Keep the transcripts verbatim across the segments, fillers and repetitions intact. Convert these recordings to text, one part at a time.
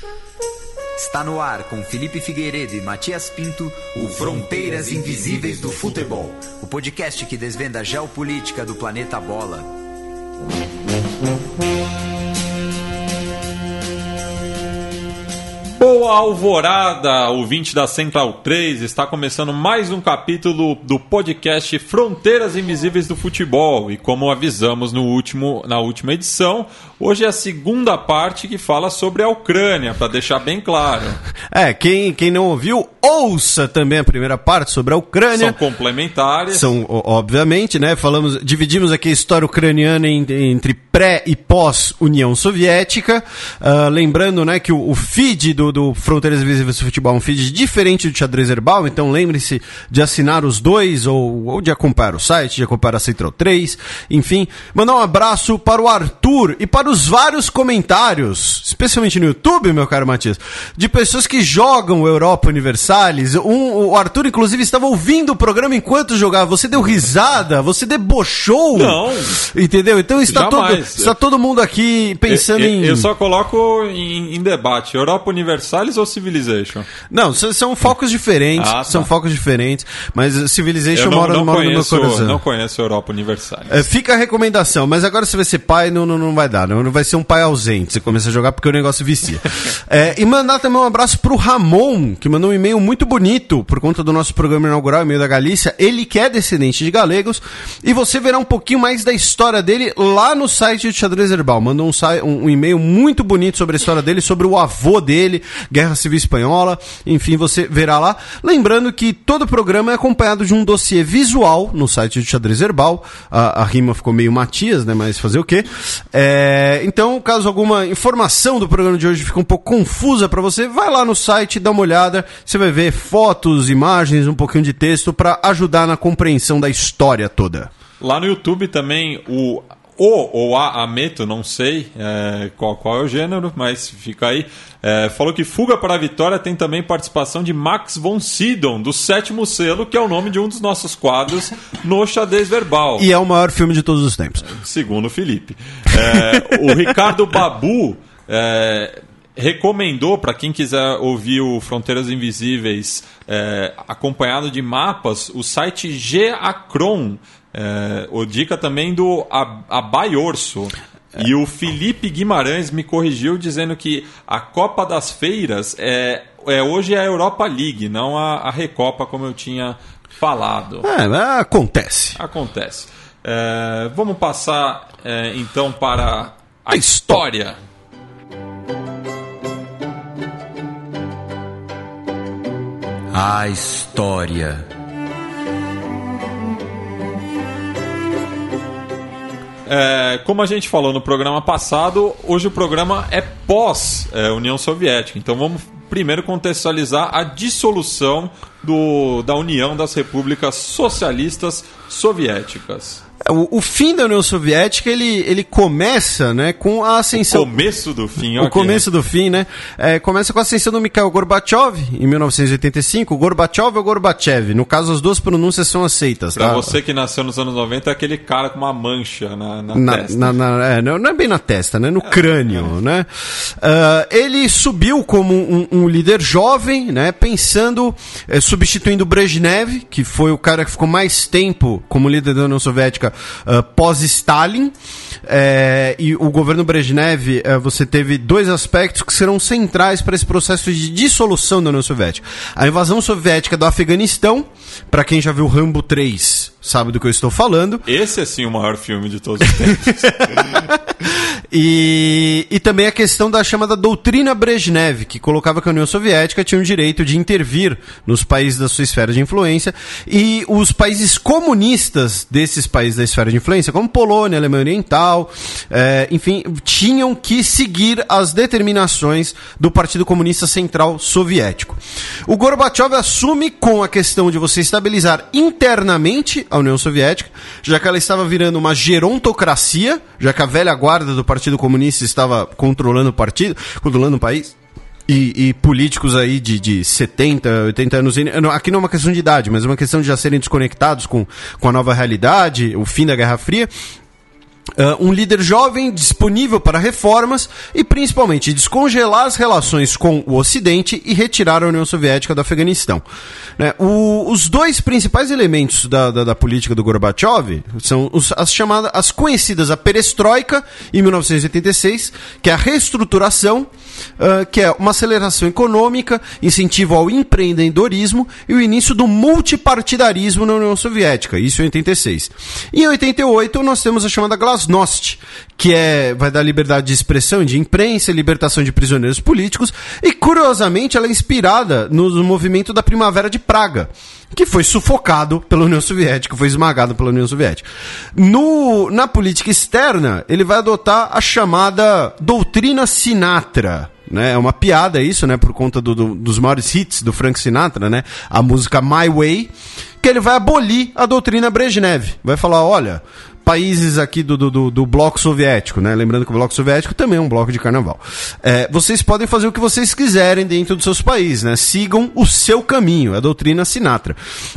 Está no ar com Felipe Figueiredo e Matias Pinto, o Fronteiras Invisíveis do Futebol, o podcast que desvenda a geopolítica do planeta Bola. Boa alvorada, ouvinte da Central três, está começando mais um capítulo do podcast Fronteiras Invisíveis do Futebol. E como avisamos no último, na última edição, hoje é a segunda parte que fala sobre a Ucrânia, para deixar bem claro. É, quem, quem não ouviu, ouça também a primeira parte sobre a Ucrânia. São complementares. São, obviamente, né? Falamos, dividimos aqui a história ucraniana entre pré e pós-União Soviética. Uh, lembrando, né, que o, o feed do, do Fronteiras Invisíveis do Futebol é um feed diferente do Xadrez Herbal, então lembre-se de assinar os dois ou, ou de acompanhar o site, de acompanhar a Central três, enfim. Mandar um abraço para o Arthur e para os vários comentários, especialmente no YouTube, meu caro Matias, de pessoas que jogam Europa Universalis. Um, o Arthur, inclusive, estava ouvindo o programa enquanto jogava. Você deu risada, você debochou. Não. Entendeu? Então está, todo, está todo mundo aqui pensando eu, em... Eu só coloco em, em debate, Europa Universalis ou Civilization? Não, são focos diferentes, ah, tá. são focos diferentes, mas Civilization não, mora, não mora conheço, no meu coração. Não conheço Europa Universalis. É, fica a recomendação, mas agora você vai ser pai, não, não, não vai dar, não, não vai ser um pai ausente, você começa a jogar porque o negócio vicia. É, e mandar também um abraço pro Ramon, que mandou um e-mail muito bonito por conta do nosso programa inaugural, e-mail da Galícia. Ele que é descendente de galegos, e você verá um pouquinho mais da história dele lá no site do Xadrez Herbal. Mandou um, um, um e-mail muito bonito sobre a história dele, sobre o avô dele, Guerra Civil Espanhola, enfim, você verá lá. Lembrando que todo o programa é acompanhado de um dossiê visual no site do Xadrez Herbal. A, a rima ficou meio Matias, né, mas fazer o quê? É, então, caso alguma informação do programa de hoje fique um pouco confusa para você, vai lá no site, dá uma olhada, você vai ver fotos, imagens, um pouquinho de texto para ajudar na compreensão da história toda. Lá no YouTube também o O ou a Ameto, não sei é, qual, qual é o gênero, mas fica aí. É, falou que Fuga para a Vitória tem também participação de Max von Sydow, do Sétimo Selo, que é o nome de um dos nossos quadros no Xadrez Verbal. E é o maior filme de todos os tempos. Segundo o Felipe. É, o Ricardo Babu é, recomendou, para quem quiser ouvir o Fronteiras Invisíveis é, acompanhado de mapas, o site Geacron. É, o dica também do Abai Orso. É. E o Felipe Guimarães me corrigiu dizendo que a Copa das Feiras é, é hoje a Europa League, não a, a Recopa, como eu tinha falado. É, acontece. Acontece. É, vamos passar é, então para a história. A história. É, como a gente falou no programa passado, hoje o programa é pós-União é, Soviética. Então vamos primeiro contextualizar a dissolução do, da União das Repúblicas Socialistas Soviéticas. O, o fim da União Soviética, ele, ele começa, né, com a ascensão... O começo do fim, O okay. começo do fim, né? É, começa com a ascensão do Mikhail Gorbachev, em mil novecentos e oitenta e cinco. Gorbachev ou Gorbachev? No caso, as duas pronúncias são aceitas. Pra tá? você que nasceu nos anos noventa, é aquele cara com uma mancha na, na, na testa. Na, na, é, não, não é bem na testa, né? No é, crânio, é. né? Uh, ele subiu como um, um líder jovem, né? Pensando, é, substituindo Brezhnev, que foi o cara que ficou mais tempo como líder da União Soviética Uh, pós-Stalin, é, e o governo Brezhnev, uh, você teve dois aspectos que serão centrais para esse processo de dissolução da União Soviética. A invasão soviética do Afeganistão, para quem já viu Rambo três, sabe do que eu estou falando. Esse é sim o maior filme de todos os tempos. e, e também a questão da chamada doutrina Brezhnev, que colocava que a União Soviética tinha o direito de intervir nos países da sua esfera de influência, e os países comunistas desses países da esfera de influência, como Polônia, Alemanha Oriental, é, enfim, tinham que seguir as determinações do Partido Comunista Central Soviético. O Gorbachev assume com a questão de você estabilizar internamente a União Soviética, já que ela estava virando uma gerontocracia, já que a velha guarda do Partido Comunista estava controlando o partido, controlando o país. E, e políticos aí de, de setenta, oitenta anos, aqui não é uma questão de idade, mas é uma questão de já serem desconectados com, com a nova realidade, o fim da Guerra Fria. Uh, um líder jovem, disponível para reformas e, principalmente, descongelar as relações com o Ocidente e retirar a União Soviética do Afeganistão. Né? O, os dois principais elementos da, da, da política do Gorbachev são os, as chamadas, as conhecidas a perestroika, em mil novecentos e oitenta e seis, que é a reestruturação, uh, que é uma aceleração econômica, incentivo ao empreendedorismo e o início do multipartidarismo na União Soviética, isso em oitenta e seis. E em oitenta e oito nós temos a chamada Glasnost, que é, vai dar liberdade de expressão, de imprensa, libertação de prisioneiros políticos, e curiosamente ela é inspirada no, no movimento da Primavera de Praga, que foi sufocado pela União Soviética, foi esmagado pela União Soviética. No, na política externa, ele vai adotar a chamada doutrina Sinatra. Né? É uma piada isso, né? Por conta do, do, dos maiores hits do Frank Sinatra, né? A música My Way, que ele vai abolir a doutrina Brezhnev. Vai falar, olha, países aqui do, do, do bloco soviético, né? Lembrando que o bloco soviético também é um bloco de carnaval. É, vocês podem fazer o que vocês quiserem dentro dos seus países, né? Sigam o seu caminho, a doutrina Sinatra.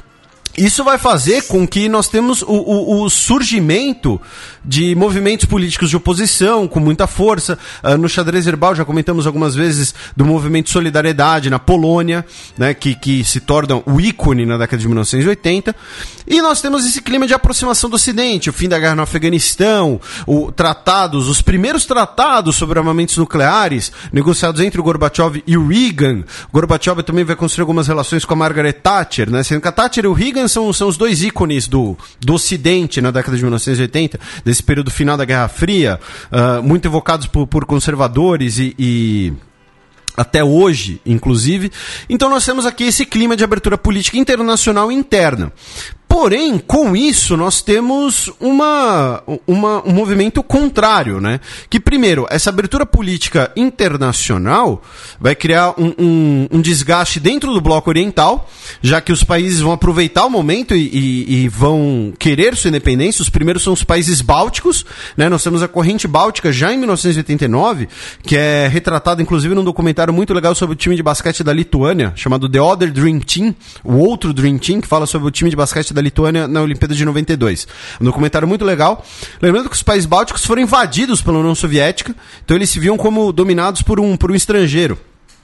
Isso vai fazer com que nós temos o, o, o surgimento de movimentos políticos de oposição com muita força. Uh, no Xadrez Herbal já comentamos algumas vezes do movimento Solidariedade na Polônia, né, que, que se torna o ícone na década de mil novecentos e oitenta. E nós temos esse clima de aproximação do Ocidente, o fim da guerra no Afeganistão, o tratados, os primeiros tratados sobre armamentos nucleares negociados entre o Gorbachev e o Reagan. O Gorbachev também vai construir algumas relações com a Margaret Thatcher, né, sendo que a Thatcher e o Reagan São, são os dois ícones do, do Ocidente na década de mil novecentos e oitenta, desse período final da Guerra Fria, uh, muito evocados por, por conservadores e, e até hoje, inclusive. Então nós temos aqui esse clima de abertura política internacional e interna. Porém, com isso, nós temos uma, uma, um movimento contrário, né? Que, primeiro, essa abertura política internacional vai criar um, um, um desgaste dentro do bloco oriental, já que os países vão aproveitar o momento e, e, e vão querer sua independência. Os primeiros são os países bálticos, né? Nós temos a corrente báltica já em mil novecentos e oitenta e nove, que é retratada, inclusive, num documentário muito legal sobre o time de basquete da Lituânia, chamado The Other Dream Team, o outro Dream Team, que fala sobre o time de basquete da Lituânia na Olimpíada de noventa e dois. Um documentário muito legal. Lembrando que os países bálticos foram invadidos pela União Soviética, então eles se viam como dominados por um, por um estrangeiro.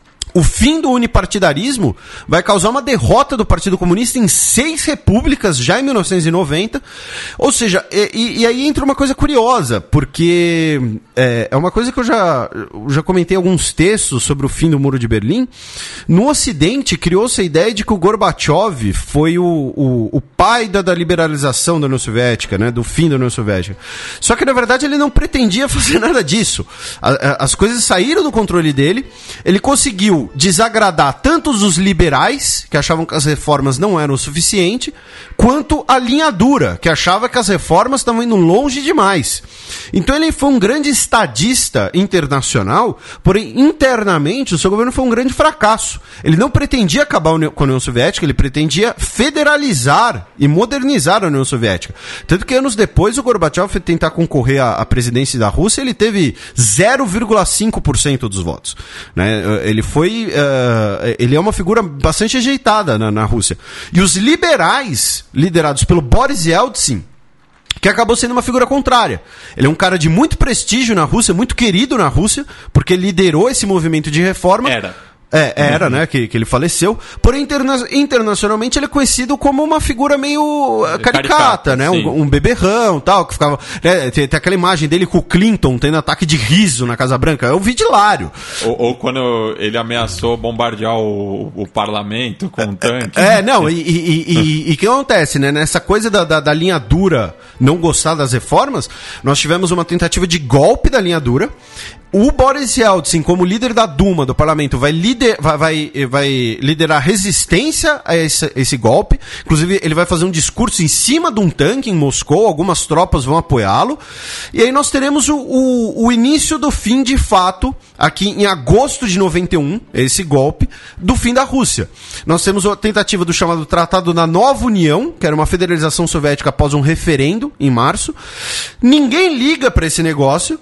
O fim do unipartidarismo vai causar uma derrota do Partido Comunista em seis repúblicas já em mil novecentos e noventa. Ou seja, e, e aí entra uma coisa curiosa, porque é, é uma coisa que eu já, eu já comentei alguns textos sobre o fim do Muro de Berlim. No Ocidente, criou-se a ideia de que o Gorbachev foi o, o, o pai da, da liberalização da União Soviética, né, do fim da União Soviética. Só que, na verdade, ele não pretendia fazer nada disso. A, a, as coisas saíram do controle dele, ele conseguiu desagradar tanto os liberais, que achavam que as reformas não eram o suficiente, quanto a linha dura, que achava que as reformas estavam indo longe demais. Então ele foi um grande estadista internacional, porém internamente o seu governo foi um grande fracasso. Ele não pretendia acabar com a União Soviética, ele pretendia federalizar e modernizar a União Soviética. Tanto que anos depois o Gorbachev foi tentar concorrer à, à presidência da Rússia, ele teve zero vírgula cinco por cento dos votos. Né? Ele foi Uh, ele é uma figura bastante ajeitada na, na Rússia. E os liberais, liderados pelo Boris Yeltsin, que acabou sendo uma figura contrária. Ele é um cara de muito prestígio na Rússia, muito querido na Rússia, porque liderou esse movimento de reforma. Era. É, era, uhum. né, que, que ele faleceu. Porém, interna- internacionalmente ele é conhecido como uma figura meio caricata, caricata né, um, um beberrão e tal, que ficava... Né, tem, tem aquela imagem dele com o Clinton tendo ataque de riso na Casa Branca. Eu vi de hilário. Ou, ou quando ele ameaçou bombardear o, o parlamento com um tanque. É, não, e o e, e, e, que acontece, né, nessa coisa da, da, da linha dura não gostar das reformas, nós tivemos uma tentativa de golpe da linha dura. O Boris Yeltsin, como líder da Duma, do parlamento, vai, lider, vai, vai, vai liderar resistência a esse, esse golpe. Inclusive, ele vai fazer um discurso em cima de um tanque em Moscou, algumas tropas vão apoiá-lo. E aí nós teremos o, o, o início do fim, de fato, aqui em agosto de noventa e um, esse golpe, do fim da Rússia. Nós temos a tentativa do chamado Tratado da Nova União, que era uma federalização soviética após um referendo, em março. Ninguém liga para esse negócio.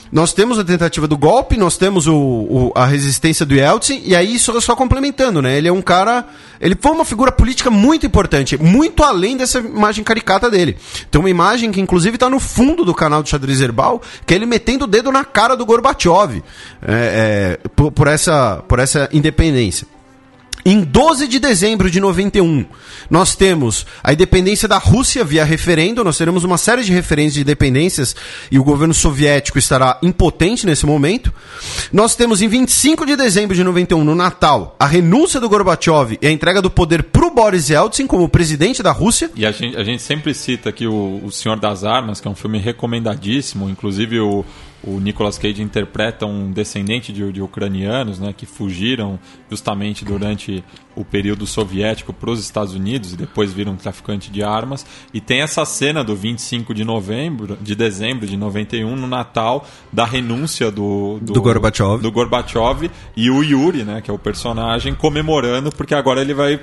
nós temos a tentativa do golpe, nós temos o, o, a resistência do Yeltsin, e aí só, só complementando, né? Ele é um cara... Ele foi uma figura política muito importante, muito além dessa imagem caricata dele. Tem uma imagem que, inclusive, está no fundo do canal do Xadrez Herbal, que é ele metendo o dedo na cara do Gorbachev é, é, por, por, essa, por essa independência. Em doze de dezembro de noventa e um, nós temos a independência da Rússia via referendo, nós teremos uma série de referendos de independências e o governo soviético estará impotente nesse momento. Nós temos em vinte e cinco de dezembro de noventa e um, no Natal, a renúncia do Gorbachev e a entrega do poder para o Boris Yeltsin como presidente da Rússia. E a gente, a gente sempre cita aqui o, o Senhor das Armas, que é um filme recomendadíssimo, inclusive o... O Nicolas Cage interpreta um descendente de, de ucranianos, né, que fugiram justamente durante o período soviético para os Estados Unidos e depois viram traficante de armas. E tem essa cena do vinte e cinco de novembro, de dezembro de noventa e um, no Natal, da renúncia do, do, do Gorbachev. do Gorbachev e o Yuri, né, que é o personagem, comemorando porque agora ele vai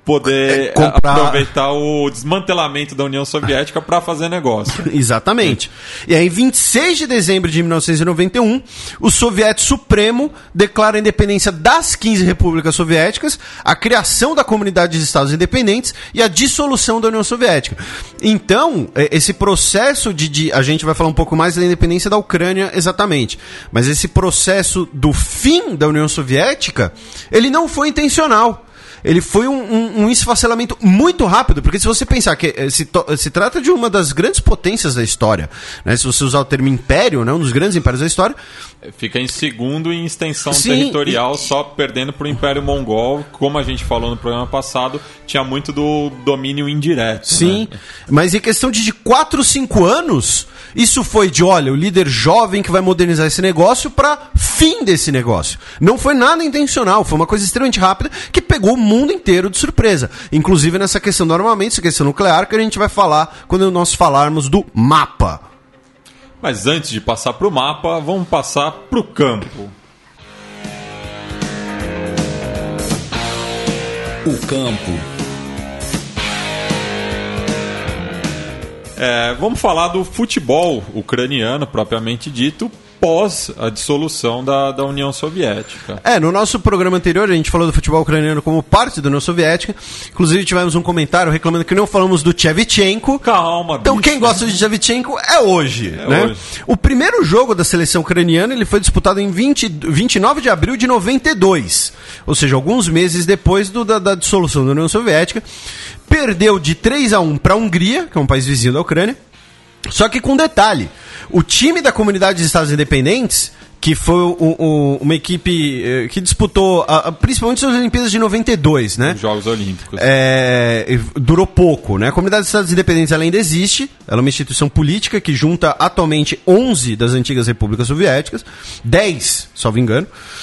poder comprar... aproveitar o desmantelamento da União Soviética para fazer negócio. Exatamente. E aí, em vinte e seis de dezembro de mil novecentos e noventa e um, o Soviético Supremo declara a independência das quinze repúblicas soviéticas, a criação da Comunidade de Estados Independentes e a dissolução da União Soviética. Então, esse processo de, de... A gente vai falar um pouco mais da independência da Ucrânia exatamente, mas esse processo do fim da União Soviética, ele não foi intencional. Ele foi um, um, um esfacelamento muito rápido, porque se você pensar que se, to, se trata de uma das grandes potências da história, né, se você usar o termo império, né, um dos grandes impérios da história... Fica em segundo em extensão Sim, territorial, e... só perdendo para o Império Mongol, como a gente falou no programa passado, tinha muito do domínio indireto. Sim, né? Mas em questão de quatro, cinco anos, isso foi de, olha, o líder jovem que vai modernizar esse negócio para fim desse negócio. Não foi nada intencional, foi uma coisa extremamente rápida que pegou o mundo inteiro de surpresa. Inclusive nessa questão do armamento, essa questão nuclear, que a gente vai falar quando nós falarmos do mapa. Mas antes de passar para o mapa, vamos passar para o campo. O campo. É, vamos falar do futebol ucraniano, propriamente dito, pós a dissolução da, da União Soviética. É, no nosso programa anterior a gente falou do futebol ucraniano como parte da União Soviética. Inclusive tivemos um comentário reclamando que não falamos do Shevchenko. Calma, Então bicho. Quem gosta de Shevchenko é hoje, é né? hoje. O primeiro jogo da seleção ucraniana ele foi disputado em vinte, vinte e nove de abril de noventa e dois. Ou seja, alguns meses depois do, da, da dissolução da União Soviética. Perdeu de três a um para a Hungria, que é um país vizinho da Ucrânia. Só que com detalhe, o time da Comunidade de Estados Independentes, que foi o, o, uma equipe eh, que disputou a, a, principalmente as Olimpíadas de noventa e dois, né? Os Jogos Olímpicos. É, durou pouco, né? A Comunidade de Estados Independentes ela ainda existe, ela é uma instituição política que junta atualmente onze das antigas repúblicas soviéticas, dez, salvo engano.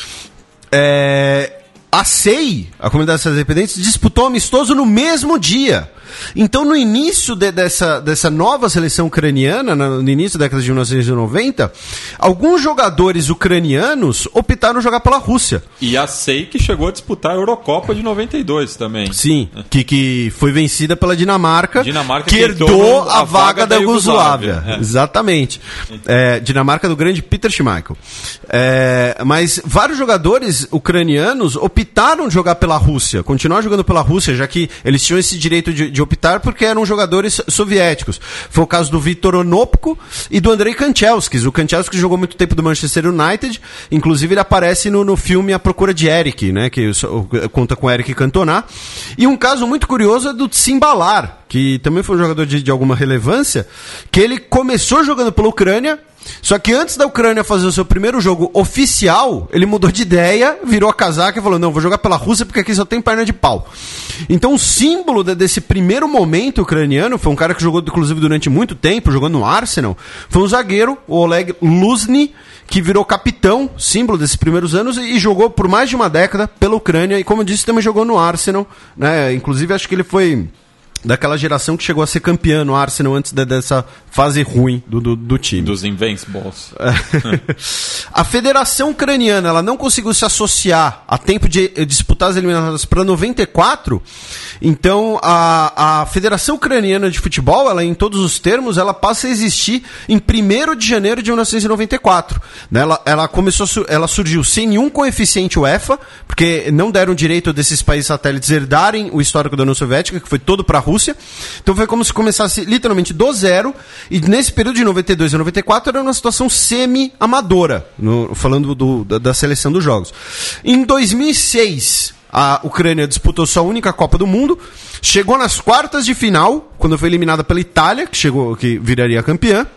É, a C E I, a Comunidade de Estados Independentes, disputou amistoso no mesmo dia. Então, no início de, dessa, dessa nova seleção ucraniana, no início da década de mil novecentos e noventa, alguns jogadores ucranianos optaram jogar pela Rússia. E a C E I que chegou a disputar a Eurocopa de noventa e dois também. Sim, que, que foi vencida pela Dinamarca, Dinamarca que que herdou a, a vaga, vaga da da Iugoslávia. Iugoslávia. É. Exatamente. É, Dinamarca do grande Peter Schmeichel. É, mas vários jogadores ucranianos optaram jogar pela Rússia, continuar jogando pela Rússia, já que eles tinham esse direito de, de optar porque eram jogadores soviéticos. Foi o caso do Viktor Onopko e do Andrei Kanchelskis. O Kanchelskis jogou muito tempo do Manchester United, inclusive ele aparece no, no filme A Procura de Eric, né, que conta com Eric Cantona. E um caso muito curioso é do Tsimbalar, que também foi um jogador de, de alguma relevância, que ele começou jogando pela Ucrânia, só que antes da Ucrânia fazer o seu primeiro jogo oficial, ele mudou de ideia, virou a casaca e falou, não, vou jogar pela Rússia porque aqui só tem perna de pau. Então o símbolo de, desse primeiro momento ucraniano, foi um cara que jogou inclusive durante muito tempo, jogou no Arsenal, foi um zagueiro, o Oleg Luzny, que virou capitão, símbolo desses primeiros anos, e jogou por mais de uma década pela Ucrânia, e como eu disse, também jogou no Arsenal, né? Inclusive acho que ele foi daquela geração que chegou a ser campeã no Arsenal antes de, dessa fase ruim do, do, do time. Dos Invincibles. A Federação Ucraniana ela não conseguiu se associar a tempo de disputar as eliminatórias para noventa e quatro, então a, a Federação Ucraniana de Futebol, ela em todos os termos, ela passa a existir em primeiro de janeiro de mil novecentos e noventa e quatro. Ela, ela, começou, ela surgiu sem nenhum coeficiente UEFA, porque não deram direito desses países satélites herdarem o histórico da União Soviética, que foi todo para a Rússia. Então foi como se começasse literalmente do zero, e nesse período de noventa e dois a noventa e quatro era uma situação semi-amadora, no, falando do, da, da seleção dos jogos. Em dois mil e seis, a Ucrânia disputou sua única Copa do Mundo, chegou nas quartas de final, quando foi eliminada pela Itália, que, chegou, que viraria campeã.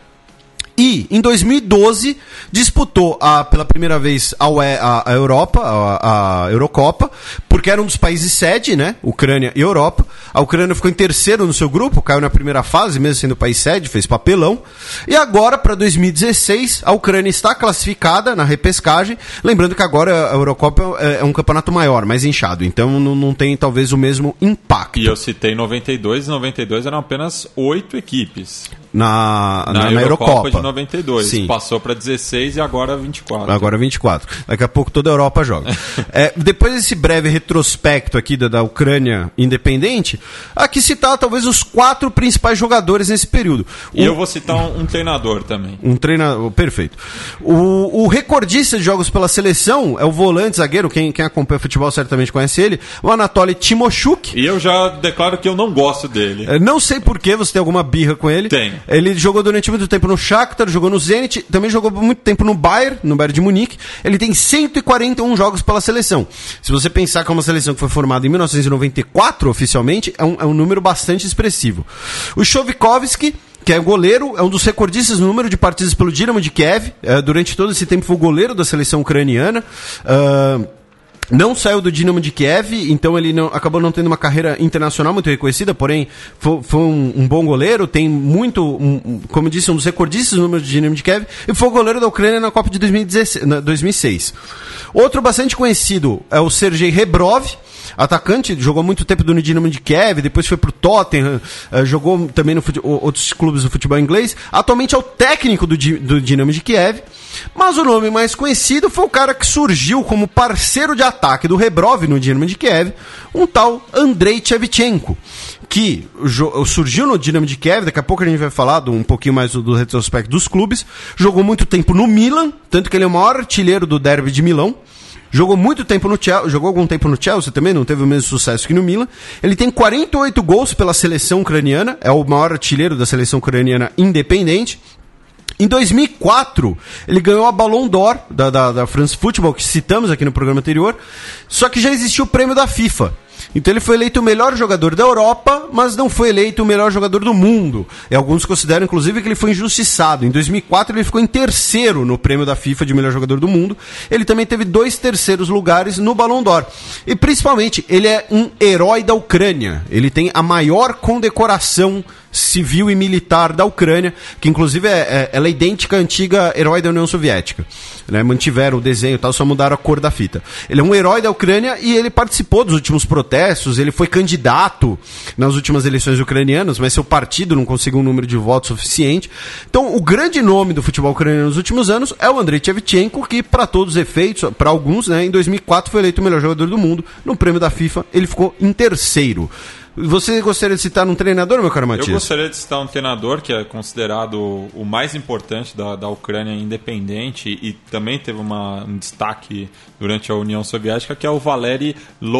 E, em dois mil e doze, disputou a, pela primeira vez a, a, a Europa, a, a Eurocopa, porque era um dos países sede, né? Ucrânia e Europa. A Ucrânia ficou em terceiro no seu grupo, caiu na primeira fase, mesmo sendo país sede, fez papelão. E agora, para dois mil e dezesseis, a Ucrânia está classificada na repescagem. Lembrando que agora a Eurocopa é, é um campeonato maior, mais inchado. Então não, não tem, talvez, o mesmo impacto. E eu citei noventa e dois, e noventa e dois eram apenas oito equipes. Na, na, na, na Eurocopa, Eurocopa de noventa e dois. Sim. Passou para dezesseis e agora vinte e quatro. Agora vinte e quatro. Daqui a pouco toda a Europa joga. É, depois desse breve retrospecto aqui da, da Ucrânia independente, aqui citar talvez os quatro principais jogadores nesse período. E o, eu vou citar um, um treinador também. Um treinador, perfeito. O, o recordista de jogos pela seleção é o volante zagueiro, quem, quem acompanha futebol certamente conhece ele, o Anatoly Timoshuk. E eu já declaro que eu não gosto dele. É, não sei porquê, você tem alguma birra com ele. Tem. Ele jogou durante muito tempo no Shakhtar, jogou no Zenit, também jogou por muito tempo no Bayern, no Bayern de Munique. Ele tem cento e quarenta e um jogos pela seleção. Se você pensar que é uma seleção que foi formada em mil novecentos e noventa e quatro, oficialmente, é um, é um número bastante expressivo. O Shovikovsky, que é goleiro, é um dos recordistas no número de partidas pelo Dinamo de Kiev. É, durante todo esse tempo foi o goleiro da seleção ucraniana. Uh, Não saiu do Dinamo de Kiev, então ele não, acabou não tendo uma carreira internacional muito reconhecida, porém foi, foi um, um bom goleiro, tem muito, um, como eu disse, um dos recordistas no número de Dinamo de Kiev, e foi o goleiro da Ucrânia na Copa de dois mil e dezesseis, dois mil e seis. Outro bastante conhecido é o Sergei Rebrov, atacante, jogou muito tempo no Dinamo de Kiev, depois foi pro Tottenham, uh, jogou também no fute- outros clubes do futebol inglês. Atualmente é o técnico do, do Dinamo de Kiev, mas o nome mais conhecido foi o cara que surgiu como parceiro de ataque do Rebrov no Dinamo de Kiev, um tal Andrei Shevchenko, que jo- surgiu no Dinamo de Kiev. Daqui a pouco a gente vai falar do, um pouquinho mais do, do retrospecto dos clubes. Jogou muito tempo no Milan, tanto que ele é o maior artilheiro do Derby de Milão. Jogou muito tempo no Chelsea, jogou algum tempo no Chelsea também, não teve o mesmo sucesso que no Milan. Ele tem quarenta e oito gols pela seleção ucraniana, é o maior artilheiro da seleção ucraniana independente. Em dois mil e quatro, ele ganhou a Ballon d'Or da, da, da France Football, que citamos aqui no programa anterior, só que já existia o prêmio da FIFA. Então ele foi eleito o melhor jogador da Europa, mas não foi eleito o melhor jogador do mundo. E alguns consideram, inclusive, que ele foi injustiçado. Em dois mil e quatro ele ficou em terceiro no prêmio da FIFA de melhor jogador do mundo. Ele também teve dois terceiros lugares no Ballon d'Or. E principalmente, ele é um herói da Ucrânia. Ele tem a maior condecoração civil e militar da Ucrânia, que inclusive é, é, ela é idêntica à antiga herói da União Soviética, né? Mantiveram o desenho e tal, só mudaram a cor da fita. Ele é um herói da Ucrânia e ele participou dos últimos protestos, ele foi candidato nas últimas eleições ucranianas, mas seu partido não conseguiu um número de votos suficiente. Então o grande nome do futebol ucraniano nos últimos anos é o Andrei Shevchenko, que para todos os efeitos, para alguns, né, em dois mil e quatro foi eleito o melhor jogador do mundo. No prêmio da FIFA ele ficou em terceiro. Você gostaria de citar um treinador, meu caro Matias? Eu gostaria de citar um treinador que é considerado o mais importante da, da Ucrânia independente e também teve uma, um destaque durante a União Soviética, que é o Valery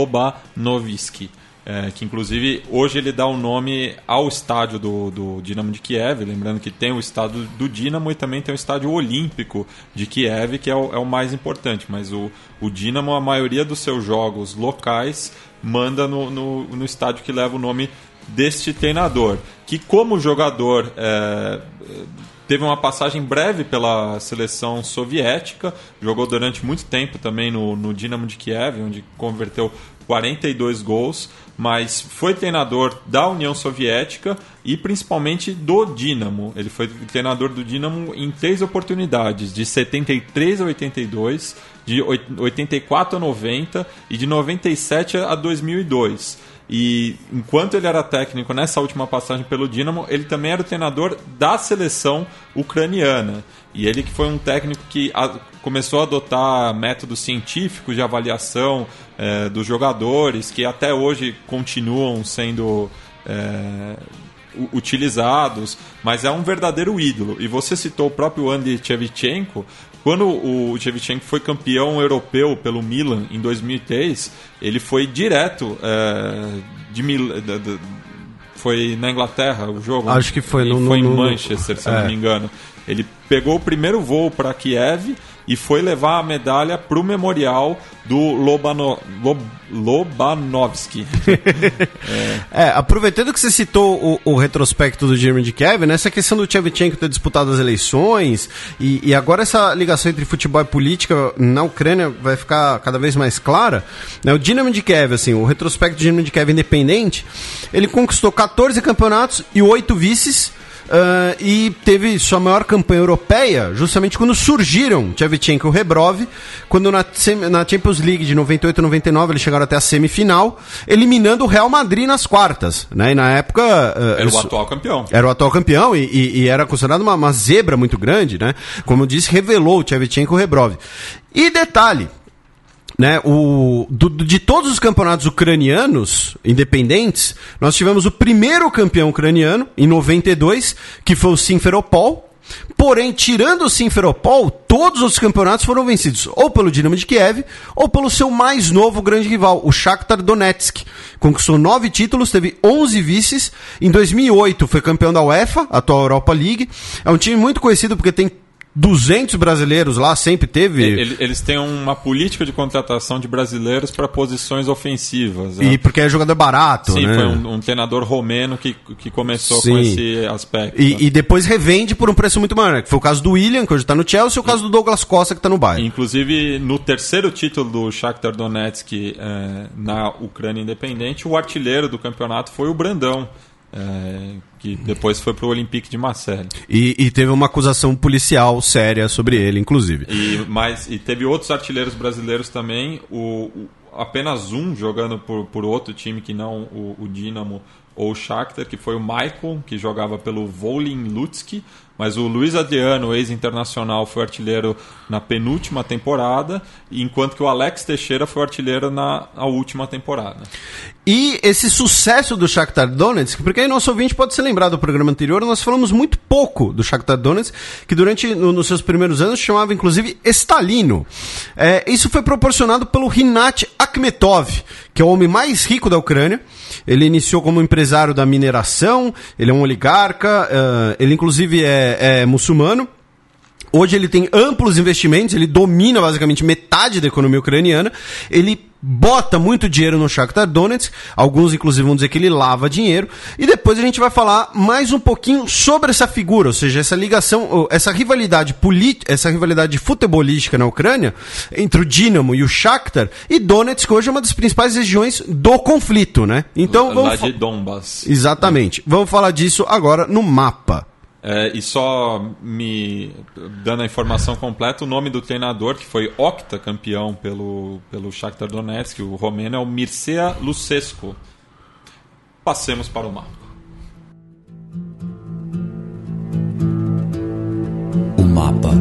Lobanovsky. É, que inclusive hoje ele dá o nome ao estádio do, do Dinamo de Kiev, lembrando que tem o estádio do Dinamo e também tem o estádio olímpico de Kiev, que é o, é o mais importante, mas o, o Dinamo, a maioria dos seus jogos locais manda no, no, no estádio que leva o nome deste treinador, que como jogador é, teve uma passagem breve pela seleção soviética, jogou durante muito tempo também no, no Dinamo de Kiev, onde converteu quarenta e dois gols, mas foi treinador da União Soviética e principalmente do Dinamo. Ele foi treinador do Dinamo em três oportunidades, de setenta e três a oitenta e dois, de oitenta e quatro a noventa e de noventa e sete a dois mil e dois. e enquanto ele era técnico nessa última passagem pelo Dinamo, ele também era o treinador da seleção ucraniana. E ele que foi um técnico que a, começou a adotar métodos científicos de avaliação é, dos jogadores, que até hoje continuam sendo é, utilizados, mas é um verdadeiro ídolo. E você citou o próprio Andy Shevchenko. Quando o Shevchenko foi campeão europeu pelo Milan em dois mil e três, ele foi direto é, de Milan. Foi na Inglaterra o jogo? Acho que foi. No, foi no, em Manchester, no... se eu não é. me engano. Ele pegou o primeiro voo para Kiev e foi levar a medalha para o memorial do Lobano... Lob... Lobanovsky. é. é, aproveitando que você citou o, o retrospecto do Dinamo de Kiev, né, essa questão do Shevchenko ter disputado as eleições e, e agora essa ligação entre futebol e política na Ucrânia vai ficar cada vez mais clara. Né, o Dinamo de Kiev, assim, o retrospecto do Dinamo de Kiev independente, ele conquistou catorze campeonatos e oito vices. Uh, e teve sua maior campanha europeia justamente quando surgiram Shevchenko e o Rebrov, quando na, na Champions League de noventa e oito a noventa e nove eles chegaram até a semifinal, eliminando o Real Madrid nas quartas, né? E na época uh, era eles, o atual campeão era o atual campeão e, e, e era considerado uma, uma zebra muito grande, né? Como eu disse, revelou o Shevchenko e o Rebrov. E detalhe, né, o, do, de todos os campeonatos ucranianos independentes, nós tivemos o primeiro campeão ucraniano, em noventa e dois, que foi o Simferopol. Porém, tirando o Simferopol, todos os campeonatos foram vencidos ou pelo Dinamo de Kiev ou pelo seu mais novo grande rival, o Shakhtar Donetsk. Conquistou nove títulos, teve onze vices. Em dois mil e oito foi campeão da UEFA, a atual Europa League. É um time muito conhecido porque tem duzentos brasileiros lá, sempre teve. Eles têm uma política de contratação de brasileiros para posições ofensivas. E né? Porque é jogador barato. Sim, né? foi um, um treinador romeno que, que começou Sim. com esse aspecto. E, e depois revende por um preço muito maior. Que foi o caso do William, que hoje está no Chelsea, e o caso do Douglas Costa, que está no Bayern. Inclusive, no terceiro título do Shakhtar Donetsk eh, na Ucrânia independente, o artilheiro do campeonato foi o Brandão. É, que depois foi para o Olympique de Marseille. E, e teve uma acusação policial séria sobre ele, inclusive. E, mas, e teve outros artilheiros brasileiros também, o, o, apenas um jogando por, por outro time que não o, o Dinamo ou o Shakhtar, que foi o Michael, que jogava pelo Volyn Lutsk, mas o Luiz Adriano, ex-internacional, foi artilheiro na penúltima temporada, enquanto que o Alex Teixeira foi artilheiro na a última temporada. E esse sucesso do Shakhtar Donetsk, porque aí nosso ouvinte pode se lembrar do programa anterior, nós falamos muito pouco do Shakhtar Donetsk, que durante, no, nos seus primeiros anos, chamava inclusive Stalino. É, isso foi proporcionado pelo Rinat Akhmetov, que é o homem mais rico da Ucrânia. Ele iniciou como empresário da mineração, ele é um oligarca, uh, ele inclusive é, é muçulmano. Hoje ele tem amplos investimentos, ele domina basicamente metade da economia ucraniana, ele bota muito dinheiro no Shakhtar Donetsk, alguns inclusive vão dizer que ele lava dinheiro, e depois a gente vai falar mais um pouquinho sobre essa figura, ou seja, essa ligação, essa rivalidade política, essa rivalidade futebolística na Ucrânia, entre o Dinamo e o Shakhtar, e Donetsk hoje é uma das principais regiões do conflito, né? Então vamos lá de Donbas. Exatamente. Vamos falar disso agora no mapa. É, e só me dando a informação completa, o nome do treinador, que foi octacampeão pelo, pelo Shakhtar Donetsk, o romeno, é o Mircea Lucescu. Passemos para o mapa. O mapa.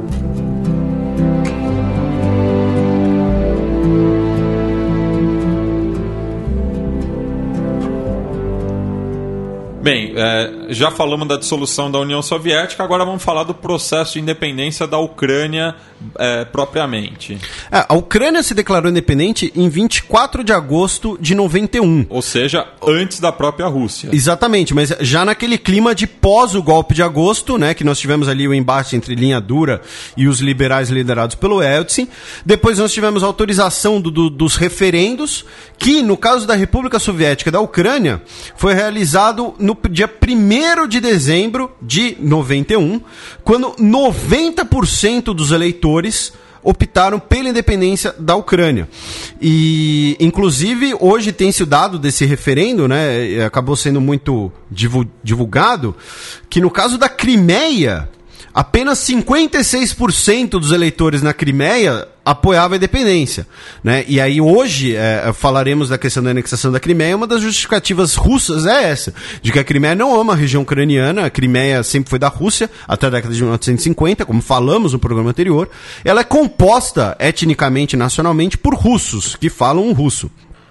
Bem, é, já falamos da dissolução da União Soviética, agora vamos falar do processo de independência da Ucrânia é, propriamente. É, a Ucrânia se declarou independente em vinte e quatro de agosto de noventa e um. Ou seja, antes da própria Rússia. Exatamente, mas já naquele clima de pós o golpe de agosto, né, que nós tivemos ali o embate entre linha dura e os liberais liderados pelo Yeltsin. Depois nós tivemos a autorização do, do, dos referendos, que no caso da República Soviética da Ucrânia foi realizado no dia primeiro de dezembro de noventa e um, quando noventa por cento dos eleitores optaram pela independência da Ucrânia. E, inclusive, hoje tem-se o dado desse referendo, né, acabou sendo muito divulgado, que no caso da Crimeia, apenas cinquenta e seis por cento dos eleitores na Crimeia apoiava a independência, né? E aí hoje é, falaremos da questão da anexação da Crimeia. Uma das justificativas russas é essa, de que a Crimeia não é uma região ucraniana. A Crimeia sempre foi da Rússia até a década de mil novecentos e cinquenta, como falamos no programa anterior. Ela é composta etnicamente e nacionalmente por russos que falam russo.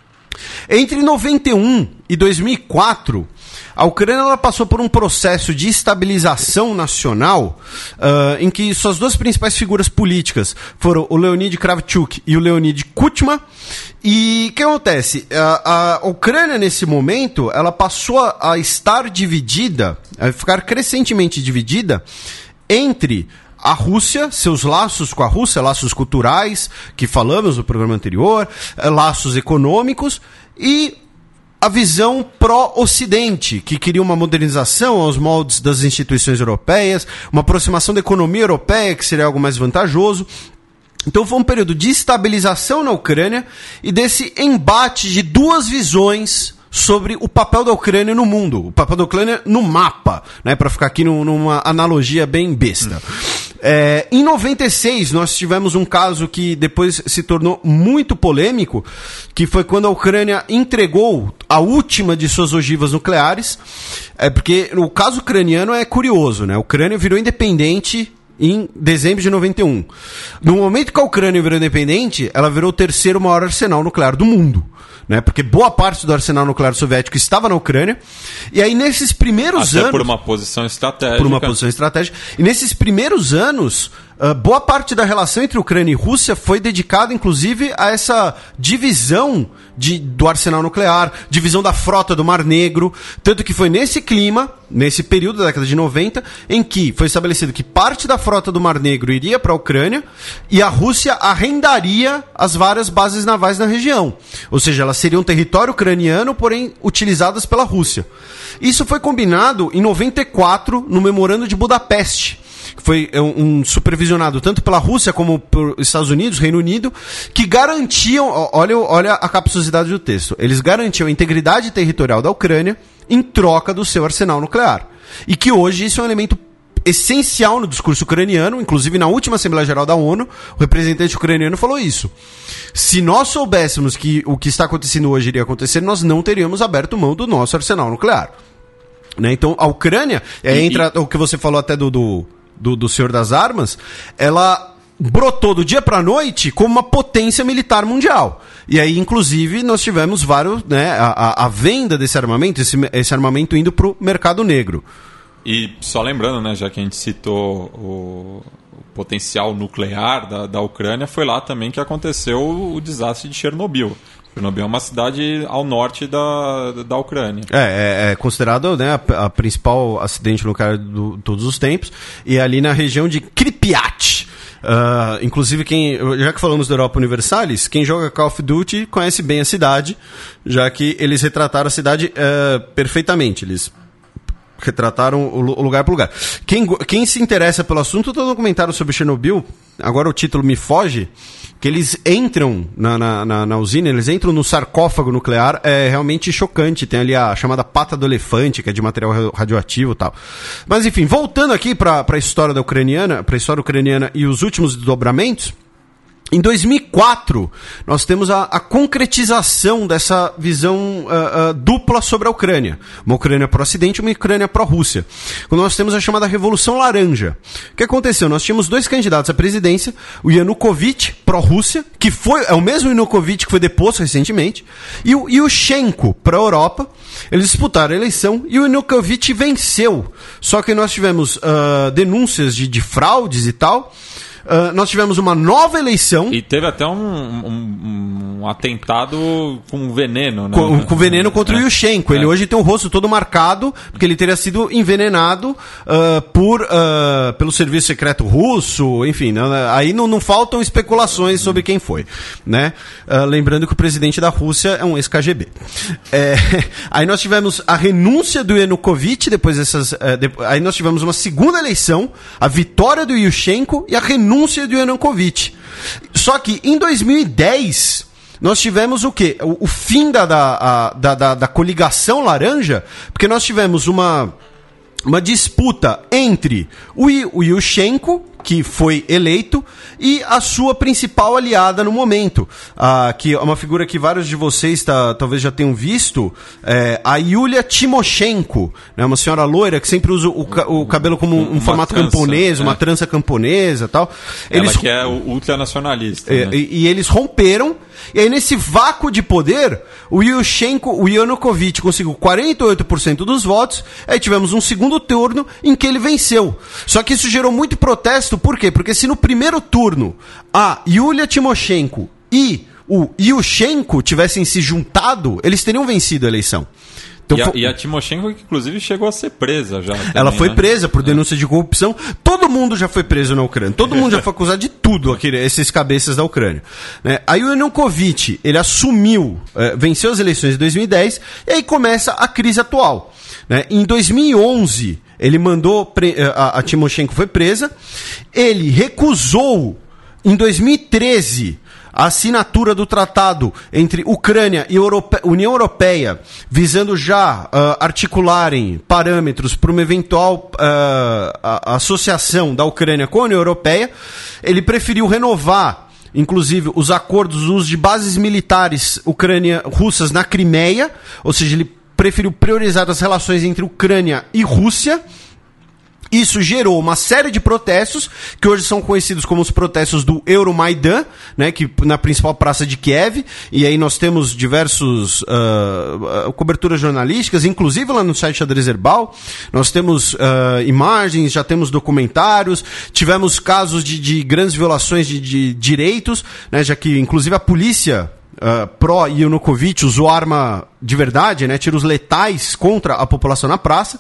Entre noventa e um e dois mil e quatro, a Ucrânia ela passou por um processo de estabilização nacional uh, em que suas duas principais figuras políticas foram o Leonid Kravchuk e o Leonid Kuchma. E o que acontece? A, a Ucrânia, nesse momento, ela passou a, a estar dividida, a ficar crescentemente dividida entre a Rússia, seus laços com a Rússia, laços culturais, que falamos no programa anterior, laços econômicos, e a visão pró-Ocidente, que queria uma modernização aos moldes das instituições europeias, uma aproximação da economia europeia, que seria algo mais vantajoso. Então foi um período de estabilização na Ucrânia e desse embate de duas visões sobre o papel da Ucrânia no mundo, o papel da Ucrânia no mapa, né, para ficar aqui no, numa analogia bem besta. É, em noventa e seis, nós tivemos um caso que depois se tornou muito polêmico, que foi quando a Ucrânia entregou a última de suas ogivas nucleares, é, porque o caso ucraniano é curioso, né? A Ucrânia virou independente em dezembro de noventa e um. No momento que a Ucrânia virou independente, ela virou o terceiro maior arsenal nuclear do mundo. Né, porque boa parte do arsenal nuclear soviético estava na Ucrânia. E aí, nesses primeiros Até anos... por uma posição estratégica. Por uma posição estratégica. E nesses primeiros anos, uh, boa parte da relação entre Ucrânia e Rússia foi dedicada, inclusive, a essa divisão de, do arsenal nuclear, divisão da frota do Mar Negro. Tanto que foi nesse clima, nesse período da década de noventa, em que foi estabelecido que parte da frota do Mar Negro iria para a Ucrânia e a Rússia arrendaria as várias bases navais na região. Ou seja, elas seriam território ucraniano, porém utilizadas pela Rússia. Isso foi combinado em noventa e quatro no Memorando de Budapeste, que foi um, um supervisionado tanto pela Rússia como pelos Estados Unidos, Reino Unido, que garantiam, olha, olha a capciosidade do texto, eles garantiam a integridade territorial da Ucrânia em troca do seu arsenal nuclear. E que hoje isso é um elemento essencial no discurso ucraniano, inclusive na última Assembleia Geral da ONU, o representante ucraniano falou isso. Se nós soubéssemos que o que está acontecendo hoje iria acontecer, nós não teríamos aberto mão do nosso arsenal nuclear. Né? Então, a Ucrânia, é, e, entra e... o que você falou até do, do, do, do Senhor das Armas, ela brotou do dia para a noite como uma potência militar mundial. E aí, inclusive, nós tivemos vários, né, a, a, a venda desse armamento, esse, esse armamento indo para o mercado negro. E só lembrando, né, já que a gente citou o, o potencial nuclear da, da Ucrânia, foi lá também que aconteceu o, o desastre de Chernobyl. Chernobyl é uma cidade ao norte da, da Ucrânia. É, é, é considerado, né, a, a principal acidente nuclear de todos os tempos. E ali na região de Pripyat. Uh, inclusive, quem, já que falamos da Europa Universalis, quem joga Call of Duty conhece bem a cidade, já que eles retrataram a cidade uh, perfeitamente. Eles retrataram o lugar por lugar. Quem, quem se interessa pelo assunto, tem um documentário sobre Chernobyl, agora o título me foge, que eles entram na, na, na, na usina, eles entram no sarcófago nuclear, é realmente chocante. Tem ali a chamada pata do elefante, que é de material radioativo e tal. Mas enfim, voltando aqui para a história da ucraniana, para a história ucraniana e os últimos desdobramentos. Em dois mil e quatro, nós temos a, a concretização dessa visão uh, uh, dupla sobre a Ucrânia. Uma Ucrânia pró-Ocidente e uma Ucrânia pró-Rússia. Quando nós temos a chamada Revolução Laranja. O que aconteceu? Nós tínhamos dois candidatos à presidência, o Yanukovych, pró-Rússia, que foi, é o mesmo Yanukovych que foi deposto recentemente, e o Yushchenko, pró-Europa. Eles disputaram a eleição e o Yanukovych venceu. Só que nós tivemos uh, denúncias de, de fraudes e tal. Uh, nós tivemos uma nova eleição. E teve até um, um, um atentado com veneno, né? Com, com veneno contra é. o Yushchenko. Ele é. hoje tem o rosto todo marcado, porque ele teria sido envenenado uh, por, uh, pelo serviço secreto russo, enfim. Né? Aí não, não faltam especulações sobre quem foi. Né? Uh, lembrando que o presidente da Rússia é um ex-K G B. É, aí nós tivemos a renúncia do Yanukovych, depois dessas. Uh, de, aí nós tivemos uma segunda eleição, a vitória do Yushchenko e a renúncia do Yanukovych. Só que em dois mil e dez nós tivemos o quê? O, o fim da, da, da, da, da coligação laranja, porque nós tivemos uma, uma disputa entre o, o Yushchenko, que foi eleito, e a sua principal aliada no momento, ah, que é uma figura que vários de vocês tá, talvez já tenham visto, é, a Yulia Tymoshenko, né, uma senhora loira que sempre usa o, ca- o cabelo como um, um formato trança, camponês, uma é. trança camponesa e tal. Ela Eles, que é o ultranacionalista. é, né? e, e eles romperam, e aí nesse vácuo de poder, o Yushchenko, o Yanukovych conseguiu quarenta e oito por cento dos votos, aí tivemos um segundo turno em que ele venceu. Só que isso gerou muito protesto, por quê? Porque se no primeiro turno a Yulia Tymoshenko e o Yushchenko tivessem se juntado, eles teriam vencido a eleição. Então, E a, foi- e a Tymoshenko, que inclusive chegou a ser presa já. Também, ela foi né? presa por denúncia de corrupção. Todo mundo já foi preso na Ucrânia. Todo mundo já foi acusado de tudo, aquele, esses cabeças da Ucrânia. Né? Aí o Yanukovych, ele assumiu, eh, venceu as eleições de dois mil e dez, e aí começa a crise atual. Né? Em dois mil e onze, ele mandou, pre- a, a Tymoshenko foi presa, ele recusou, em dois mil e treze, a assinatura do tratado entre Ucrânia e Europe... União Europeia, visando já uh, articularem parâmetros para uma eventual uh, a, a associação da Ucrânia com a União Europeia. Ele preferiu renovar, inclusive, os acordos do uso de bases militares ucrânia... russas na Crimeia, ou seja, ele preferiu priorizar as relações entre Ucrânia e Rússia. Isso gerou uma série de protestos, que hoje são conhecidos como os protestos do Euromaidan, né, que, na principal praça de Kiev, e aí nós temos diversos uh, uh, coberturas jornalísticas, inclusive lá no site Xadrez Herbal, nós temos uh, imagens, já temos documentários, tivemos casos de, de grandes violações de, de direitos, né, já que inclusive a polícia Uh, pró-Yanukovych usou arma de verdade, né, tiros letais contra a população na praça.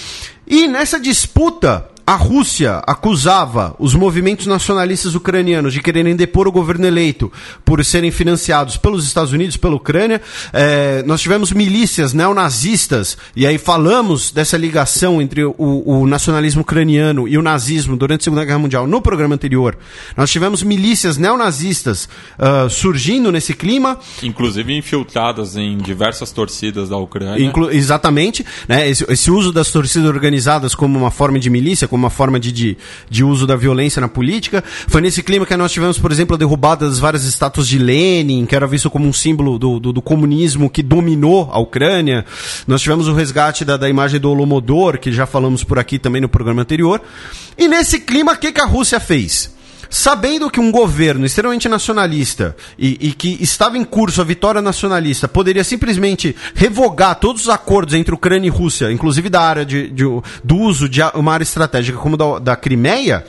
E nessa disputa, a Rússia acusava os movimentos nacionalistas ucranianos de quererem depor o governo eleito por serem financiados pelos Estados Unidos, pela Ucrânia. É, nós tivemos milícias neonazistas, e aí falamos dessa ligação entre o, o nacionalismo ucraniano e o nazismo durante a Segunda Guerra Mundial no programa anterior. Nós tivemos milícias neonazistas uh, surgindo nesse clima. Inclusive infiltradas em diversas torcidas da Ucrânia. Inclu- exatamente. Né, esse, esse uso das torcidas organizadas como uma forma de milícia, como uma forma de, de, de uso da violência na política. Foi nesse clima que nós tivemos, por exemplo, a derrubada das várias estátuas de Lenin, que era visto como um símbolo do, do, do comunismo que dominou a Ucrânia. Nós tivemos o resgate da, da imagem do Holodomor, que já falamos por aqui também no programa anterior. E nesse clima, o que, que a Rússia fez? Sabendo que um governo extremamente nacionalista e, e que estava em curso a vitória nacionalista poderia simplesmente revogar todos os acordos entre Ucrânia e Rússia, inclusive da área de, de, do uso de uma área estratégica como da, da Crimeia,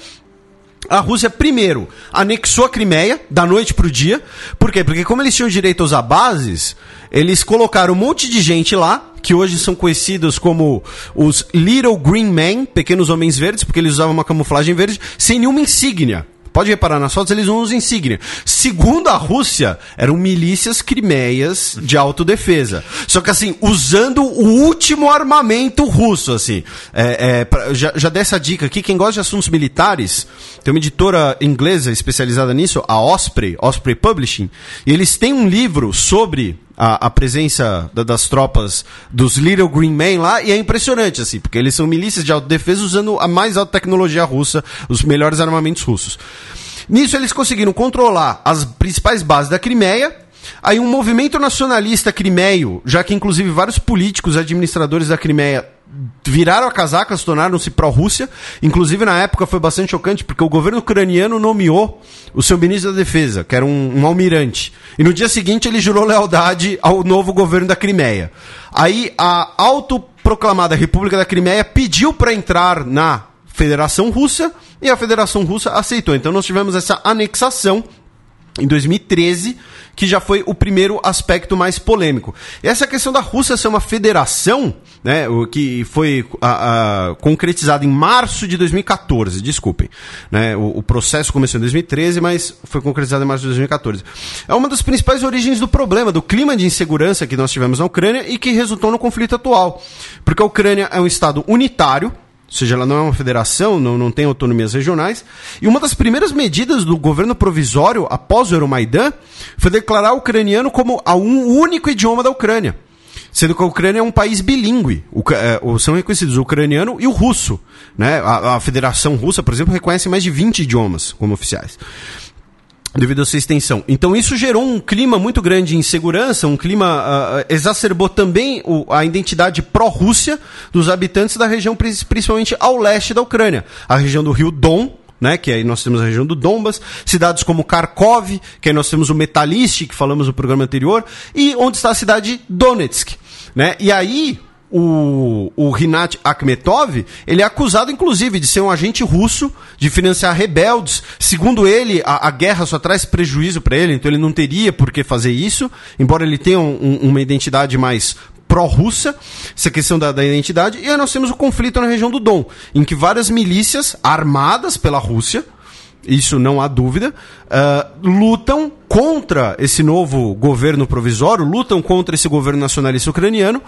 a Rússia primeiro anexou a Crimeia da noite para o dia. Por quê? Porque como eles tinham direito a usar bases, eles colocaram um monte de gente lá, que hoje são conhecidos como os Little Green Men, pequenos homens verdes, porque eles usavam uma camuflagem verde, sem nenhuma insígnia. Pode reparar, nas fotos eles não usam insígnia. Segundo a Rússia, eram milícias crimeias de autodefesa. Só que assim, usando o último armamento russo, assim. É, é, pra, já, já dei essa dica aqui, quem gosta de assuntos militares, tem uma editora inglesa especializada nisso, a Osprey, Osprey Publishing, e eles têm um livro sobre A, a presença da, das tropas dos Little Green Men lá, e é impressionante, assim, porque eles são milícias de autodefesa usando a mais alta tecnologia russa, os melhores armamentos russos. Nisso eles conseguiram controlar as principais bases da Crimeia. Aí um movimento nacionalista crimeio, já que inclusive vários políticos administradores da Crimeia viraram a casaca, se tornaram-se pró-Rússia. Inclusive, na época, foi bastante chocante, porque o governo ucraniano nomeou o seu ministro da Defesa, que era um, um almirante. E no dia seguinte, ele jurou lealdade ao novo governo da Crimeia. Aí, a autoproclamada República da Crimeia pediu para entrar na Federação Russa, e a Federação Russa aceitou. Então, nós tivemos essa anexação em dois mil e treze, que já foi o primeiro aspecto mais polêmico. Essa questão da Rússia ser uma federação, né, o que foi a, a, concretizada em março de dois mil e catorze, desculpem. Né, o, o processo começou em dois mil e treze, mas foi concretizado em março de dois mil e catorze. É uma das principais origens do problema, do clima de insegurança que nós tivemos na Ucrânia e que resultou no conflito atual. Porque a Ucrânia é um estado unitário, ou seja, ela não é uma federação, não, não tem autonomias regionais. E uma das primeiras medidas do governo provisório, após o Euromaidan, foi declarar o ucraniano como o um único idioma da Ucrânia. Sendo que a Ucrânia é um país bilíngue. O, é, são reconhecidos o ucraniano e o russo. Né? A, a Federação Russa, por exemplo, reconhece mais de vinte idiomas como oficiais, devido à sua extensão. Então isso gerou um clima muito grande de insegurança, um clima uh, exacerbou também o, a identidade pró-Rússia dos habitantes da região, principalmente ao leste da Ucrânia. A região do rio Don, né, que aí nós temos a região do Donbas, cidades como Kharkov, que aí nós temos o Metalist, que falamos no programa anterior, e onde está a cidade Donetsk. Né? E aí o, o Rinat Akhmetov, ele é acusado, inclusive, de ser um agente russo, de financiar rebeldes. Segundo ele, a, a guerra só traz prejuízo para ele, então ele não teria por que fazer isso, embora ele tenha um, um, uma identidade mais pró-russa, essa questão da, da identidade. E aí nós temos o conflito na região do Don, em que várias milícias armadas pela Rússia, isso não há dúvida, uh, lutam contra esse novo governo provisório, lutam contra esse governo nacionalista ucraniano,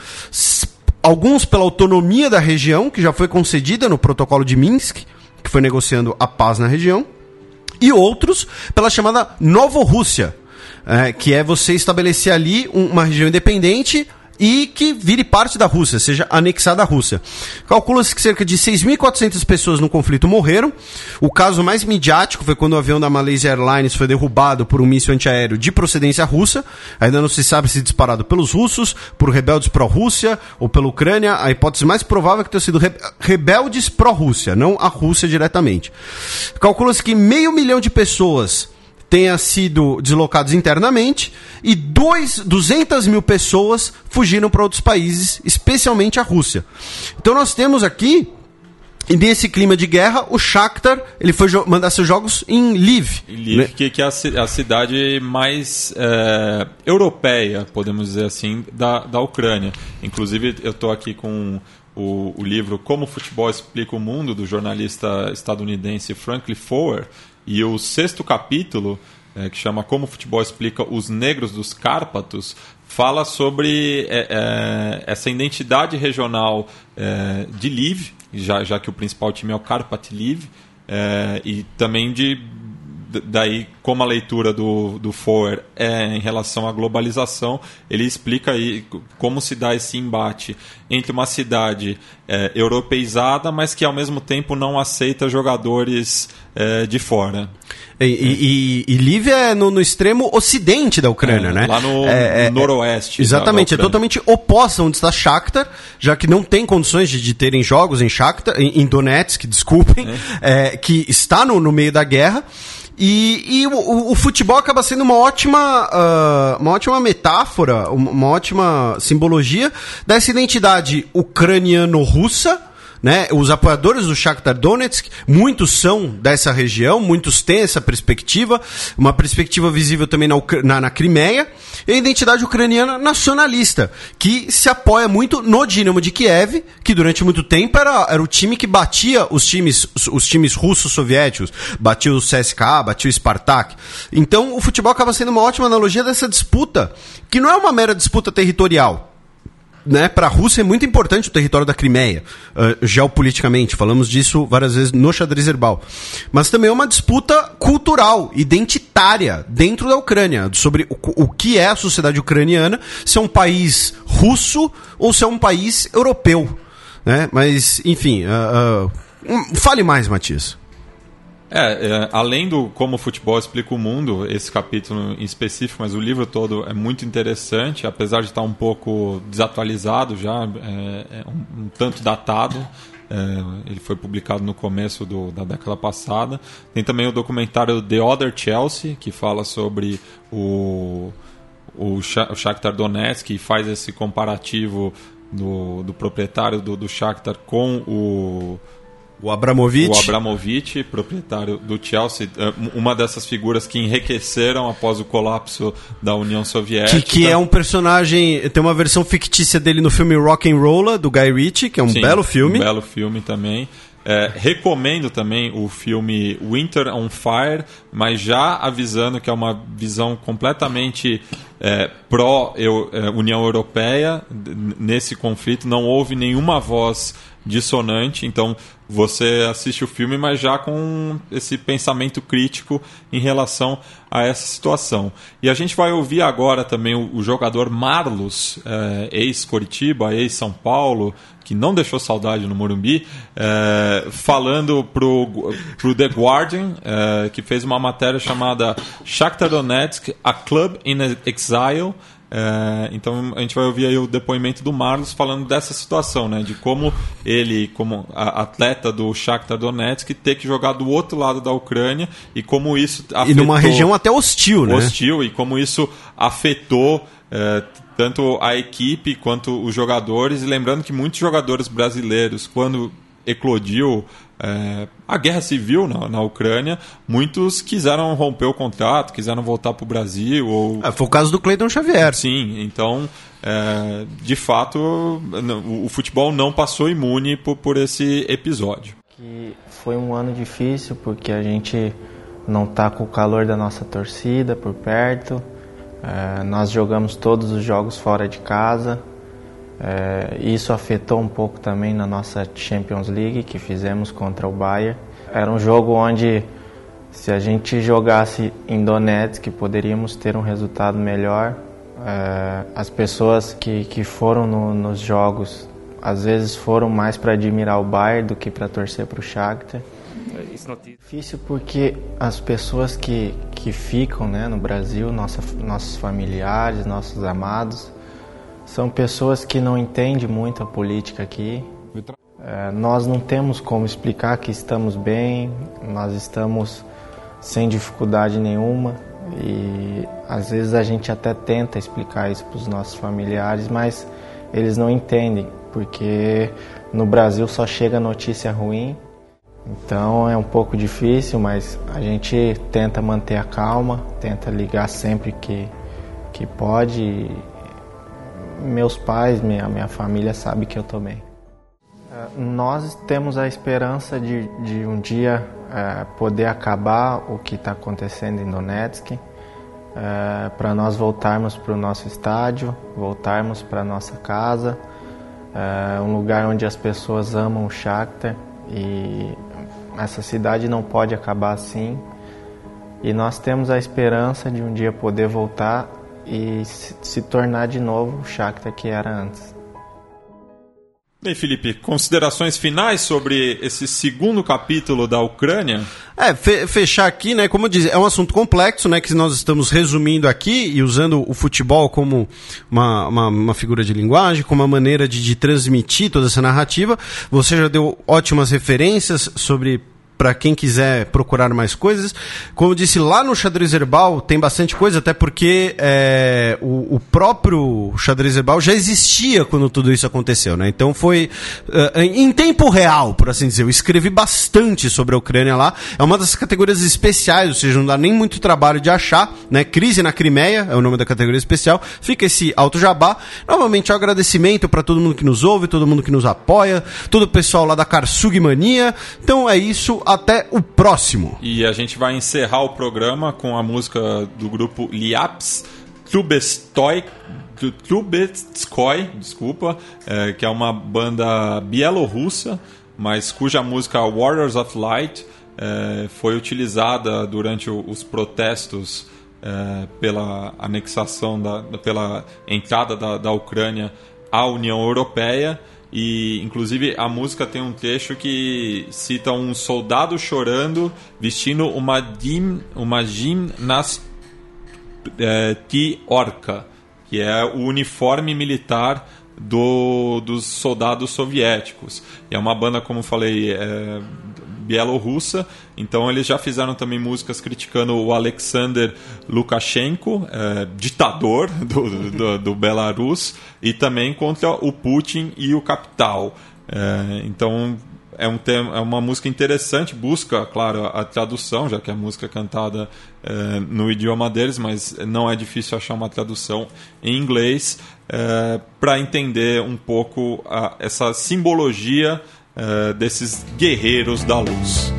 alguns pela autonomia da região, que já foi concedida no protocolo de Minsk, que foi negociando a paz na região, e outros pela chamada Novorússia, é, que é você estabelecer ali uma região independente e que vire parte da Rússia, seja anexada à Rússia. Calcula-se que cerca de seis mil e quatrocentas pessoas no conflito morreram. O caso mais midiático foi quando o avião da Malaysia Airlines foi derrubado por um míssil antiaéreo de procedência russa. Ainda não se sabe se disparado pelos russos, por rebeldes pró-Rússia ou pela Ucrânia. A hipótese mais provável é que tenham sido rebeldes pró-Rússia, não a Rússia diretamente. Calcula-se que meio milhão de pessoas tenha sido deslocados internamente e duzentas mil pessoas fugiram para outros países, especialmente a Rússia. Então nós temos aqui, nesse clima de guerra, o Shakhtar ele foi mandar seus jogos em Lviv. Lviv, né? que, que é a cidade mais é, europeia, podemos dizer assim, da, da Ucrânia. Inclusive eu estou aqui com o, o livro Como o Futebol Explica o Mundo, do jornalista estadunidense Franklin Foer. E o sexto capítulo, é, que chama Como o Futebol Explica os Negros dos Cárpatos, fala sobre é, é, essa identidade regional é, de Lviv, já, já que o principal time é o Karpat Lviv, é, e também de daí como a leitura do, do Foer é em relação à globalização, ele explica aí como se dá esse embate entre uma cidade é, europeizada, mas que ao mesmo tempo não aceita jogadores é, de fora. E, e, e, e Lviv é no, no extremo ocidente da Ucrânia, é, né? Lá no, é, no noroeste. Exatamente, da, da é totalmente oposta onde está Shakhtar, já que não tem condições de, de terem jogos em Shakhtar, em, em Donetsk, desculpem, é. É, que está no, no meio da guerra. E, e o, o futebol acaba sendo uma ótima, uh, uma ótima metáfora, uma ótima simbologia dessa identidade ucraniano-russa, né? Os apoiadores do Shakhtar Donetsk, muitos são dessa região, muitos têm essa perspectiva, uma perspectiva visível também na, na, na Crimeia, e a identidade ucraniana nacionalista, que se apoia muito no Dinamo de Kiev, que durante muito tempo era, era o time que batia os times, os, os times russos soviéticos, batia o C S K A, batia o Spartak. Então o futebol acaba sendo uma ótima analogia dessa disputa, que não é uma mera disputa territorial. Né, para a Rússia é muito importante o território da Crimeia, uh, geopoliticamente, falamos disso várias vezes no Xadrez Herbal. Mas também é uma disputa cultural, identitária, dentro da Ucrânia, sobre o, o que é a sociedade ucraniana, se é um país russo ou se é um país europeu. Né? Mas, enfim, uh, uh, fale mais, Matias. É, é, além do Como o Futebol Explica o Mundo, esse capítulo em específico, mas o livro todo é muito interessante, apesar de estar um pouco desatualizado já, é, é um, um tanto datado. É, ele foi publicado no começo do, da década passada. Tem também o documentário The Other Chelsea, que fala sobre o, o, o Shakhtar Donetsk, e faz esse comparativo do, do proprietário do, do Shakhtar com o O Abramovich. O Abramovich, proprietário do Chelsea, uma dessas figuras que enriqueceram após o colapso da União Soviética. Que, que é um personagem, tem uma versão fictícia dele no filme Rock'n'Rolla, do Guy Ritchie, que é um Sim, belo filme. um belo filme também. É, recomendo também o filme Winter on Fire, mas já avisando que é uma visão completamente é, pró-União Europeia nesse conflito. Não houve nenhuma voz dissonante. Então você assiste o filme, mas já com esse pensamento crítico em relação a essa situação. E a gente vai ouvir agora também o, o jogador Marlos, é, ex-Coritiba, ex-São Paulo, que não deixou saudade no Morumbi, é, falando pro, pro The Guardian, é, que fez uma matéria chamada Shakhtar Donetsk, a Club in Exile. É, então a gente vai ouvir aí o depoimento do Marlos falando dessa situação, né, de como ele, como atleta do Shakhtar Donetsk, ter que jogar do outro lado da Ucrânia e como isso afetou... E numa região até hostil, né? Hostil, e como isso afetou é, tanto a equipe quanto os jogadores. E lembrando que muitos jogadores brasileiros, quando eclodiu é, a guerra civil na, na Ucrânia, muitos quiseram romper o contrato, quiseram voltar para o Brasil. Ou... É, foi o caso do Cleiton Xavier. Sim, então, é, de fato, o, o futebol não passou imune por, por esse episódio. Que foi um ano difícil porque a gente não está com o calor da nossa torcida por perto. É, nós jogamos todos os jogos fora de casa. É, isso afetou um pouco também na nossa Champions League que fizemos contra o Bayern. Era um jogo onde, se a gente jogasse em Donetsk, poderíamos ter um resultado melhor. É, as pessoas que, que foram no, nos jogos, às vezes foram mais para admirar o Bayern do que para torcer para o Shakhtar. É difícil porque as pessoas que, que ficam, né, no Brasil, nossa, nossos familiares, nossos amados, são pessoas que não entendem muito a política aqui. É, nós não temos como explicar que estamos bem, nós estamos sem dificuldade nenhuma e às vezes a gente até tenta explicar isso para os nossos familiares, mas eles não entendem, porque no Brasil só chega notícia ruim. Então é um pouco difícil, mas a gente tenta manter a calma, tenta ligar sempre que, que pode. Meus pais, minha, minha família sabe que eu estou bem. Uh, nós temos a esperança de, de um dia uh, poder acabar o que está acontecendo em Donetsk, uh, para nós voltarmos para o nosso estádio, voltarmos para a nossa casa, uh, um lugar onde as pessoas amam o Shakhtar, e essa cidade não pode acabar assim. E nós temos a esperança de um dia poder voltar e se, se tornar de novo o Shakhtar que era antes. Bem, Felipe, considerações finais sobre esse segundo capítulo da Ucrânia? É, fe- fechar aqui, né, como eu disse, é um assunto complexo, né, que nós estamos resumindo aqui e usando o futebol como uma, uma, uma figura de linguagem, como uma maneira de, de transmitir toda essa narrativa. Você já deu ótimas referências sobre... para quem quiser procurar mais coisas. Como eu disse, lá no Xadrez Herbal tem bastante coisa, até porque é, o, o próprio Xadrez Herbal já existia quando tudo isso aconteceu, né? Então foi uh, em tempo real, por assim dizer. Eu escrevi bastante sobre a Ucrânia lá. É uma das categorias especiais, ou seja, não dá nem muito trabalho de achar, né? Crise na Crimeia é o nome da categoria especial. Fica esse alto jabá. Novamente, um agradecimento para todo mundo que nos ouve, todo mundo que nos apoia, todo o pessoal lá da Karsug Mania. Então é isso. Até o próximo. E a gente vai encerrar o programa com a música do grupo Liaps, Trubetskoy, Trubetskoy, desculpa, é, que é uma banda bielorrussa, mas cuja música Warriors of Light é, foi utilizada durante o, os protestos é, pela anexação, da, pela entrada da, da Ucrânia à União Europeia. E, inclusive, a música tem um trecho que cita um soldado chorando vestindo uma dim, uma gimnastiorka, que é o uniforme militar do, dos soldados soviéticos. E é uma banda, como eu falei, é, bielorrussa, então eles já fizeram também músicas criticando o Alexander Lukashenko, é, ditador do, do, do Belarus, e também contra o Putin e o Capital. É, então é, um tema, é uma música interessante, busca, claro, a tradução, já que a música é cantada é, no idioma deles, mas não é difícil achar uma tradução em inglês, é, para entender um pouco a, essa simbologia Uh, desses guerreiros da luz.